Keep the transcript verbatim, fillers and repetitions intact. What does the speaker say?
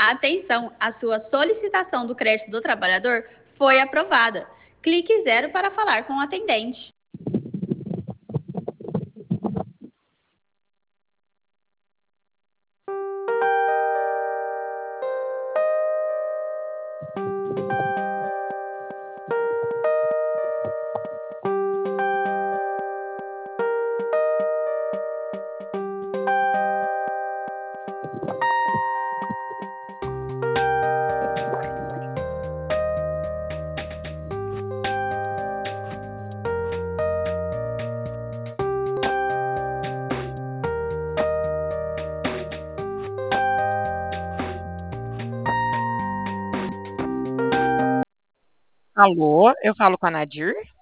Atenção, a sua solicitação do crédito do trabalhador foi aprovada. Clique zero para falar com o atendente. Alô, eu falo com a Nadir?